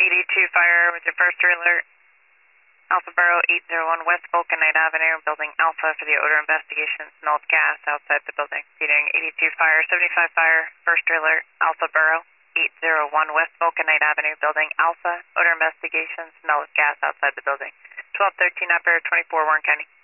82 fire with your first alert. Alpha Borough 801 West Vulcanite Avenue, building Alpha for the odor investigation. Smell of gas outside the building. Feeding 82 fire, 75 fire, first alert. Alpha Borough 801 West Vulcanite Avenue, building Alpha, odor investigation. Smell of gas outside the building. 1213 Upper 24 Warren County.